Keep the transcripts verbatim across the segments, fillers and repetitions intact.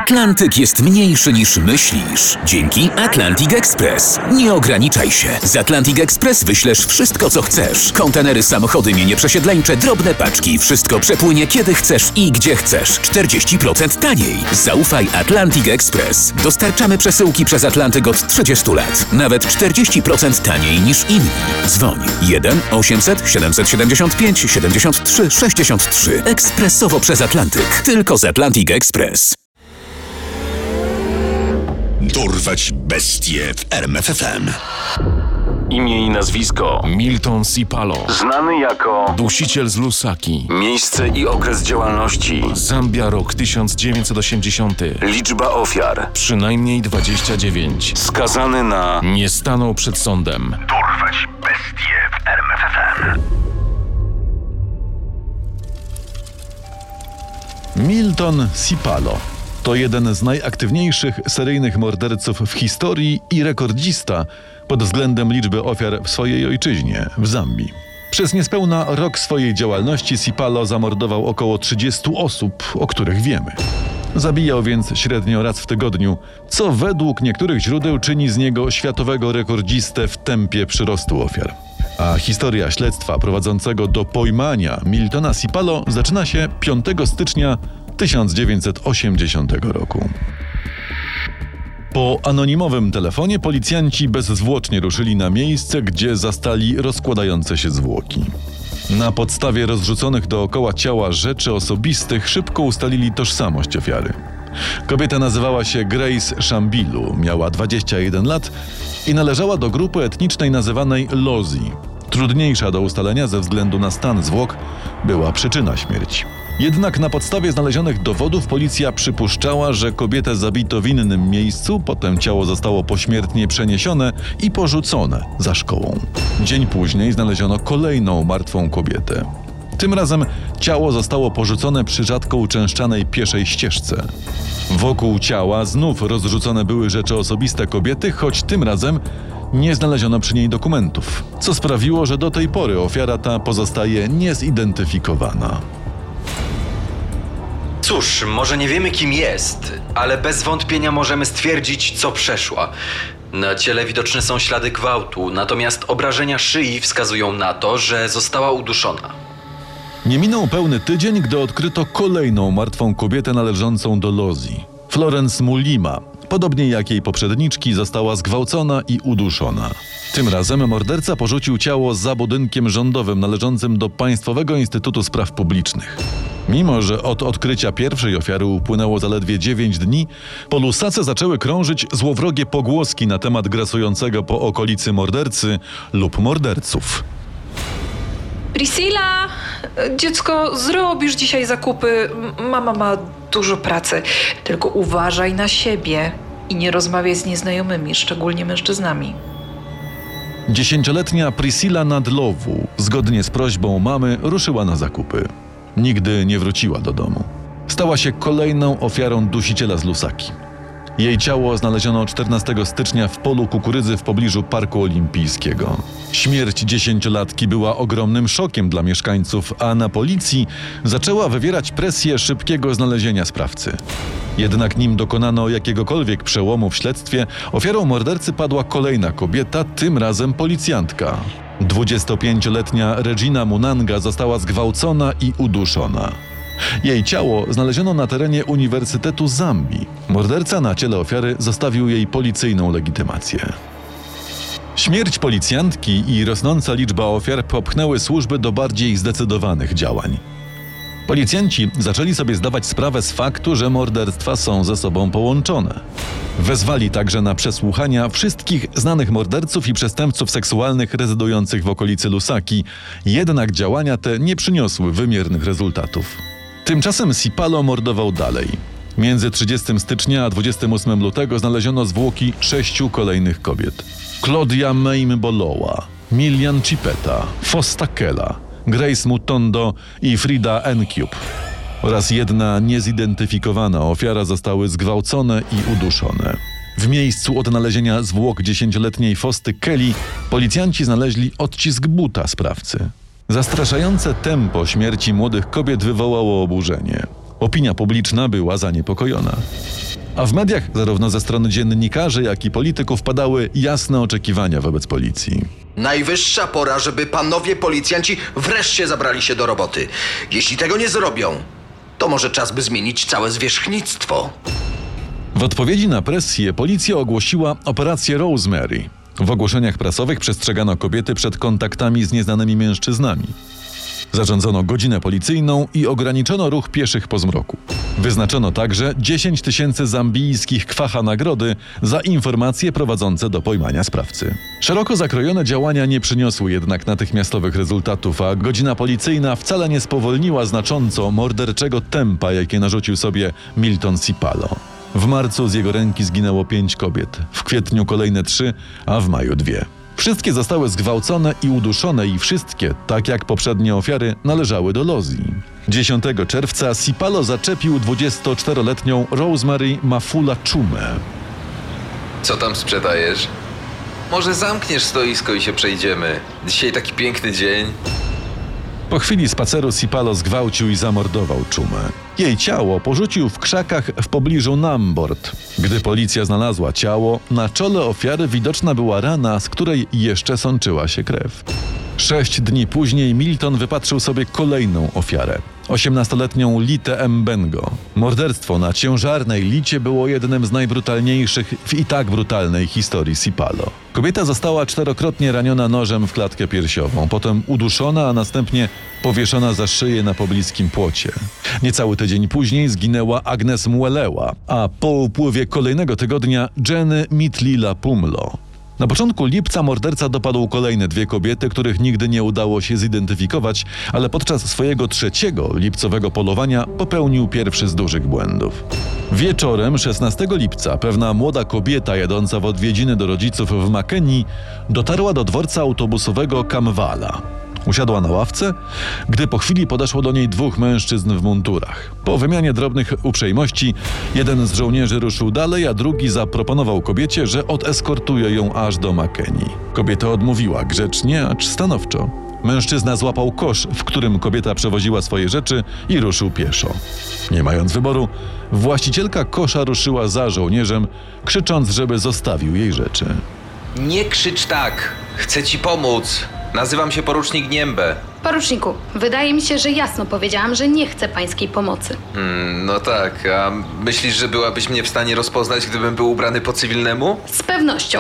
Atlantyk jest mniejszy niż myślisz. Dzięki Atlantic Express. Nie ograniczaj się. Z Atlantic Express wyślesz wszystko, co chcesz. Kontenery, samochody, mienie przesiedleńcze, drobne paczki. Wszystko przepłynie kiedy chcesz i gdzie chcesz. czterdzieści procent taniej. Zaufaj Atlantic Express. Dostarczamy przesyłki przez Atlantyk od trzydziestu lat. Nawet czterdzieści procent taniej niż inni. Dzwoń jeden osiemset siedemset siedemdziesiąt pięć siedemdziesiąt trzy sześćdziesiąt trzy. Ekspresowo przez Atlantyk. Tylko z Atlantic Express. Dorwać bestie w R M F F M. Imię i nazwisko: Milton Sipalo. znany jako Dusiciel z Lusaki. miejsce i okres działalności, Zambia, rok tysiąc dziewięćset osiemdziesiąty. liczba ofiar, Przynajmniej dwadzieścia dziewięć. skazany na Nie stanął przed sądem. dorwać bestie w R M F F M. Milton Sipalo to jeden z najaktywniejszych seryjnych morderców w historii i rekordzista pod względem liczby ofiar w swojej ojczyźnie, w Zambii. Przez niespełna rok swojej działalności Sipalo zamordował około trzydziestu osób, o których wiemy. Zabijał więc średnio raz w tygodniu, co według niektórych źródeł czyni z niego światowego rekordzistę w tempie przyrostu ofiar. A historia śledztwa prowadzącego do pojmania Miltona Sipalo zaczyna się piątego stycznia tysiąc dziewięćset osiemdziesiątego roku. Po anonimowym telefonie policjanci bezzwłocznie ruszyli na miejsce, gdzie zastali rozkładające się zwłoki. Na podstawie rozrzuconych dookoła ciała rzeczy osobistych szybko ustalili tożsamość ofiary. Kobieta nazywała się Grace Shambilu, miała dwadzieścia jeden lat i należała do grupy etnicznej nazywanej Lozi. Trudniejsza do ustalenia ze względu na stan zwłok była przyczyna śmierci. Jednak na podstawie znalezionych dowodów policja przypuszczała, że kobietę zabito w innym miejscu, potem ciało zostało pośmiertnie przeniesione i porzucone za szkołą. Dzień później znaleziono kolejną martwą kobietę. Tym razem ciało zostało porzucone przy rzadko uczęszczanej pieszej ścieżce. Wokół ciała znów rozrzucone były rzeczy osobiste kobiety, choć tym razem nie znaleziono przy niej dokumentów, co sprawiło, że do tej pory ofiara ta pozostaje niezidentyfikowana. Cóż, może nie wiemy, kim jest, ale bez wątpienia możemy stwierdzić, co przeszła. Na ciele widoczne są ślady gwałtu, natomiast obrażenia szyi wskazują na to, że została uduszona. Nie minął pełny tydzień, gdy odkryto kolejną martwą kobietę należącą do Lozi. Florence Mulima, podobnie jak jej poprzedniczki, została zgwałcona i uduszona. Tym razem morderca porzucił ciało za budynkiem rządowym należącym do Państwowego Instytutu Spraw Publicznych. Mimo że od odkrycia pierwszej ofiary upłynęło zaledwie dziewięć dni, po Lusace zaczęły krążyć złowrogie pogłoski na temat grasującego po okolicy mordercy lub morderców. Priscilla, dziecko, zrobisz dzisiaj zakupy. Mama ma dużo pracy. Tylko uważaj na siebie i nie rozmawiaj z nieznajomymi, szczególnie mężczyznami. Dziesięcioletnia Priscilla Nadlowu, zgodnie z prośbą mamy, ruszyła na zakupy. Nigdy nie wróciła do domu. Stała się kolejną ofiarą dusiciela z Lusaki. Jej ciało znaleziono czternastego stycznia w polu kukurydzy w pobliżu Parku Olimpijskiego. Śmierć dziesięciolatki była ogromnym szokiem dla mieszkańców, a na policji zaczęła wywierać presję szybkiego znalezienia sprawcy. Jednak nim dokonano jakiegokolwiek przełomu w śledztwie, ofiarą mordercy padła kolejna kobieta, tym razem policjantka. dwudziestopięcioletnia Regina Munanga została zgwałcona i uduszona. Jej ciało znaleziono na terenie Uniwersytetu Zambii. Morderca na ciele ofiary zostawił jej policyjną legitymację. Śmierć policjantki i rosnąca liczba ofiar popchnęły służby do bardziej zdecydowanych działań. Policjanci zaczęli sobie zdawać sprawę z faktu, że morderstwa są ze sobą połączone. Wezwali także na przesłuchania wszystkich znanych morderców i przestępców seksualnych rezydujących w okolicy Lusaki, jednak działania te nie przyniosły wymiernych rezultatów. Tymczasem Sipalo mordował dalej. Między trzydziestego stycznia a dwudziestego ósmego lutego znaleziono zwłoki sześciu kolejnych kobiet. Claudia Meimboloa, Milian Chipeta, Fosta Kela, Grace Mutondo i Frida Encube oraz jedna niezidentyfikowana ofiara zostały zgwałcone i uduszone. W miejscu odnalezienia zwłok dziesięcioletniej Fosty Kelly policjanci znaleźli odcisk buta sprawcy. Zastraszające tempo śmierci młodych kobiet wywołało oburzenie. Opinia publiczna była zaniepokojona. A w mediach, zarówno ze strony dziennikarzy, jak i polityków, padały jasne oczekiwania wobec policji. Najwyższa pora, żeby panowie policjanci wreszcie zabrali się do roboty. Jeśli tego nie zrobią, to może czas, by zmienić całe zwierzchnictwo. W odpowiedzi na presję policja ogłosiła operację Rosemary. W ogłoszeniach prasowych przestrzegano kobiety przed kontaktami z nieznanymi mężczyznami. Zarządzono godzinę policyjną i ograniczono ruch pieszych po zmroku. Wyznaczono także dziesięć tysięcy zambijskich kwacha nagrody za informacje prowadzące do pojmania sprawcy. Szeroko zakrojone działania nie przyniosły jednak natychmiastowych rezultatów, a godzina policyjna wcale nie spowolniła znacząco morderczego tempa, jakie narzucił sobie Milton Sipalo. W marcu z jego ręki zginęło pięć kobiet, w kwietniu kolejne trzy, a w maju dwie. Wszystkie zostały zgwałcone i uduszone i wszystkie, tak jak poprzednie ofiary, należały do Lozji. dziesiątego czerwca Sipalo zaczepił dwudziestoczteroletnią Rosemary Mafula Chumę. Co tam sprzedajesz? Może zamkniesz stoisko i się przejdziemy. Dzisiaj taki piękny dzień. Po chwili spaceru Sipalo zgwałcił i zamordował Chumę. Jej ciało porzucił w krzakach w pobliżu Nambord. Gdy policja znalazła ciało, na czole ofiary widoczna była rana, z której jeszcze sączyła się krew. Sześć dni później Milton wypatrzył sobie kolejną ofiarę. osiemnastoletnią Litę Mbengo. Morderstwo na ciężarnej Licie było jednym z najbrutalniejszych w i tak brutalnej historii Sipalo. Kobieta została czterokrotnie raniona nożem w klatkę piersiową, potem uduszona, a następnie powieszona za szyję na pobliskim płocie. Niecały tydzień później zginęła Agnes Mwelewa, a po upływie kolejnego tygodnia Jenny Mitlila Pumlo. Na początku lipca morderca dopadł kolejne dwie kobiety, których nigdy nie udało się zidentyfikować, ale podczas swojego trzeciego lipcowego polowania popełnił pierwszy z dużych błędów. Wieczorem szesnastego lipca pewna młoda kobieta jadąca w odwiedziny do rodziców w Makeni dotarła do dworca autobusowego Kamwala. Usiadła na ławce, gdy po chwili podeszło do niej dwóch mężczyzn w mundurach. Po wymianie drobnych uprzejmości jeden z żołnierzy ruszył dalej, a drugi zaproponował kobiecie, że odeskortuje ją aż do Makeni. Kobieta odmówiła grzecznie, acz stanowczo. Mężczyzna złapał kosz, w którym kobieta przewoziła swoje rzeczy i ruszył pieszo. Nie mając wyboru, właścicielka kosza ruszyła za żołnierzem, krzycząc, żeby zostawił jej rzeczy. Nie krzycz tak. Chcę ci pomóc. Nazywam się porucznik Niembę. Poruczniku, wydaje mi się, że jasno powiedziałam, że nie chcę pańskiej pomocy. Hmm, no tak, a myślisz, że byłabyś mnie w stanie rozpoznać, gdybym był ubrany po cywilnemu? Z pewnością.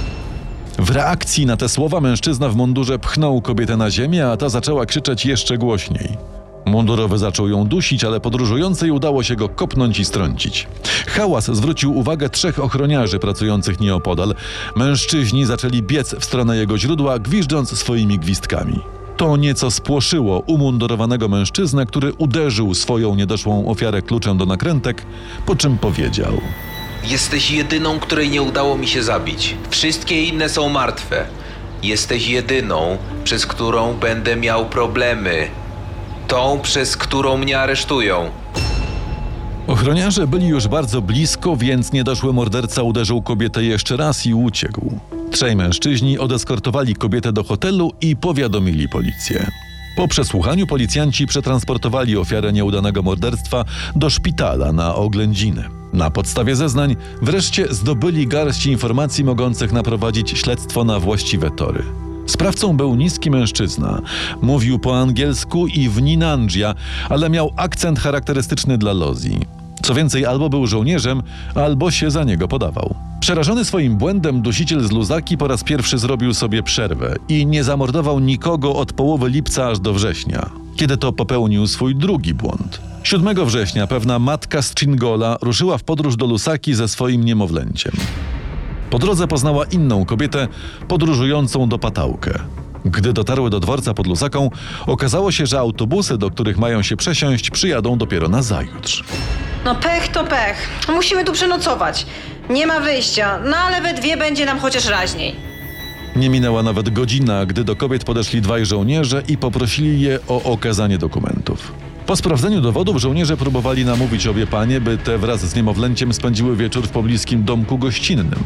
W reakcji na te słowa mężczyzna w mundurze pchnął kobietę na ziemię, a ta zaczęła krzyczeć jeszcze głośniej. Mundurowy zaczął ją dusić, ale podróżującej udało się go kopnąć i strącić. Hałas zwrócił uwagę trzech ochroniarzy pracujących nieopodal. Mężczyźni zaczęli biec w stronę jego źródła, gwiżdżąc swoimi gwizdkami. To nieco spłoszyło umundurowanego mężczyznę, który uderzył swoją niedoszłą ofiarę kluczem do nakrętek, po czym powiedział: Jesteś jedyną, której nie udało mi się zabić. Wszystkie inne są martwe. Jesteś jedyną, przez którą będę miał problemy. Tą, przez którą mnie aresztują. Ochroniarze byli już bardzo blisko, więc niedoszły morderca uderzył kobietę jeszcze raz i uciekł. Trzej mężczyźni odeskortowali kobietę do hotelu i powiadomili policję. Po przesłuchaniu policjanci przetransportowali ofiarę nieudanego morderstwa do szpitala na oględziny. Na podstawie zeznań wreszcie zdobyli garść informacji mogących naprowadzić śledztwo na właściwe tory. Sprawcą był niski mężczyzna. Mówił po angielsku i w Ninandzia, ale miał akcent charakterystyczny dla Lozji. Co więcej, albo był żołnierzem, albo się za niego podawał. Przerażony swoim błędem dusiciel z Lusaki po raz pierwszy zrobił sobie przerwę i nie zamordował nikogo od połowy lipca aż do września, kiedy to popełnił swój drugi błąd. siódmego września pewna matka z Chingola ruszyła w podróż do Lusaki ze swoim niemowlęciem. Po drodze poznała inną kobietę podróżującą do Pataukę. Gdy dotarły do dworca pod Lusaką, okazało się, że autobusy, do których mają się przesiąść, przyjadą dopiero nazajutrz. No pech to pech. Musimy tu przenocować. Nie ma wyjścia, no ale we dwie będzie nam chociaż raźniej. Nie minęła nawet godzina, gdy do kobiet podeszli dwaj żołnierze i poprosili je o okazanie dokumentów. Po sprawdzeniu dowodów żołnierze próbowali namówić obie panie, by te wraz z niemowlęciem spędziły wieczór w pobliskim domku gościnnym.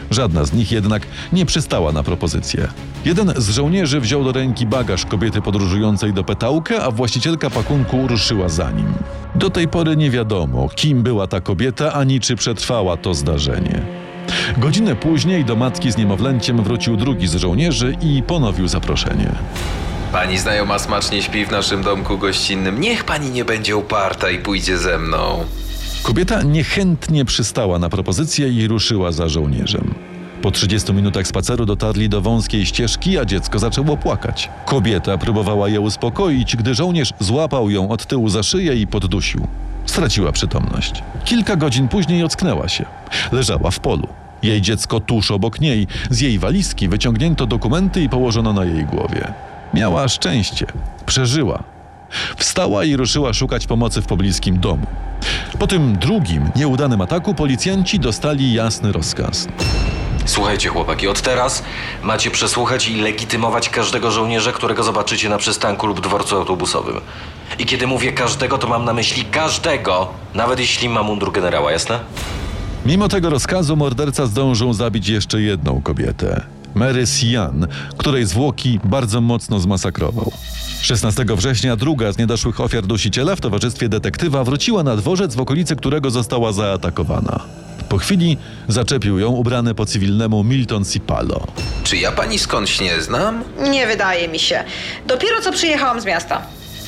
Żadna z nich jednak nie przystała na propozycję. Jeden z żołnierzy wziął do ręki bagaż kobiety podróżującej do Petauke, a właścicielka pakunku ruszyła za nim. Do tej pory nie wiadomo, kim była ta kobieta, ani czy przetrwała to zdarzenie. Godzinę później do matki z niemowlęciem wrócił drugi z żołnierzy i ponowił zaproszenie. Pani znajoma smacznie śpi w naszym domku gościnnym. Niech pani nie będzie uparta i pójdzie ze mną. Kobieta niechętnie przystała na propozycję i ruszyła za żołnierzem. Po trzydziestu minutach spaceru dotarli do wąskiej ścieżki, a dziecko zaczęło płakać. Kobieta próbowała je uspokoić, gdy żołnierz złapał ją od tyłu za szyję i poddusił. Straciła przytomność. Kilka godzin później ocknęła się. Leżała w polu. Jej dziecko tuż obok niej. Z jej walizki wyciągnięto dokumenty i położono na jej głowie. Miała szczęście. Przeżyła. Wstała i ruszyła szukać pomocy w pobliskim domu. Po tym drugim, nieudanym ataku policjanci dostali jasny rozkaz. Słuchajcie, chłopaki, od teraz macie przesłuchać i legitymować każdego żołnierza, którego zobaczycie na przystanku lub dworcu autobusowym. I kiedy mówię każdego, to mam na myśli każdego, nawet jeśli ma mundur generała, jasne? Mimo tego rozkazu morderca zdążył zabić jeszcze jedną kobietę. Mary Sian, której zwłoki bardzo mocno zmasakrował. szesnastego września druga z niedoszłych ofiar dusiciela w towarzystwie detektywa wróciła na dworzec, w okolicy którego została zaatakowana. Po chwili zaczepił ją ubrany po cywilnemu Milton Sipalo. Czy ja pani skądś nie znam? Nie wydaje mi się. Dopiero co przyjechałam z miasta.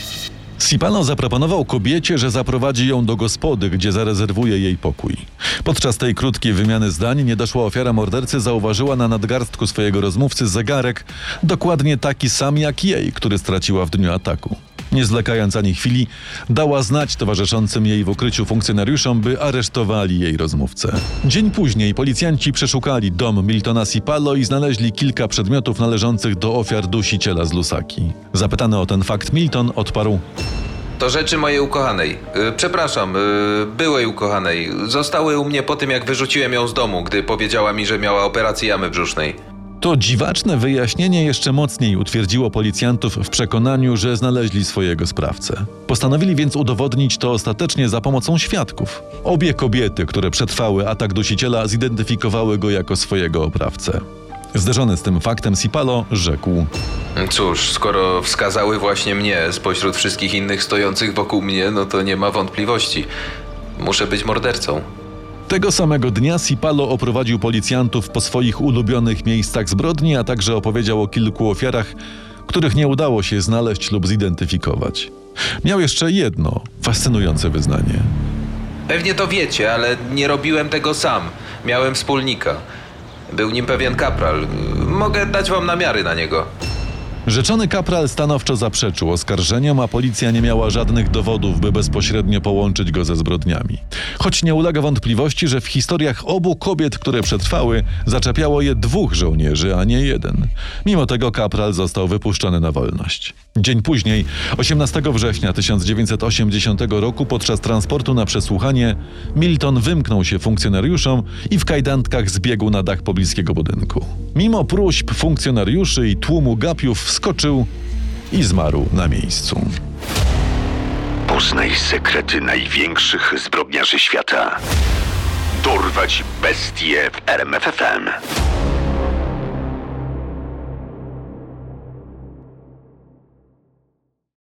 Sipalo zaproponował kobiecie, że zaprowadzi ją do gospody, gdzie zarezerwuje jej pokój. Podczas tej krótkiej wymiany zdań niedoszła ofiara mordercy zauważyła na nadgarstku swojego rozmówcy zegarek, dokładnie taki sam jak jej, który straciła w dniu ataku. Nie zwlekając ani chwili, dała znać towarzyszącym jej w ukryciu funkcjonariuszom, by aresztowali jej rozmówcę. Dzień później policjanci przeszukali dom Miltona Sipalo i znaleźli kilka przedmiotów należących do ofiar dusiciela z Lusaki. Zapytany o ten fakt Milton odparł: To rzeczy mojej ukochanej. Yy, przepraszam, yy, byłej ukochanej. Zostały u mnie po tym, jak wyrzuciłem ją z domu, gdy powiedziała mi, że miała operację jamy brzusznej. To dziwaczne wyjaśnienie jeszcze mocniej utwierdziło policjantów w przekonaniu, że znaleźli swojego sprawcę. Postanowili więc udowodnić to ostatecznie za pomocą świadków. Obie kobiety, które przetrwały atak dusiciela, zidentyfikowały go jako swojego oprawcę. Zderzony z tym faktem Sipalo rzekł: Cóż, skoro wskazały właśnie mnie spośród wszystkich innych stojących wokół mnie, no to nie ma wątpliwości. Muszę być mordercą. Tego samego dnia Sipalo oprowadził policjantów po swoich ulubionych miejscach zbrodni, a także opowiedział o kilku ofiarach, których nie udało się znaleźć lub zidentyfikować. Miał jeszcze jedno fascynujące wyznanie. Pewnie to wiecie, ale nie robiłem tego sam. Miałem wspólnika. Był nim pewien kapral. Mogę dać wam namiary na niego. Rzeczony kapral stanowczo zaprzeczył oskarżeniom, a policja nie miała żadnych dowodów, by bezpośrednio połączyć go ze zbrodniami. Choć nie ulega wątpliwości, że w historiach obu kobiet, które przetrwały, zaczepiało je dwóch żołnierzy, a nie jeden. Mimo tego kapral został wypuszczony na wolność. Dzień później, osiemnastego września tysiąc dziewięćset osiemdziesiątego roku, podczas transportu na przesłuchanie, Milton wymknął się funkcjonariuszom i w kajdankach zbiegł na dach pobliskiego budynku. Mimo próśb funkcjonariuszy i tłumu gapiów wskoczył i zmarł na miejscu. Poznaj sekrety największych zbrodniarzy świata. Dorwać bestie w R M F F M.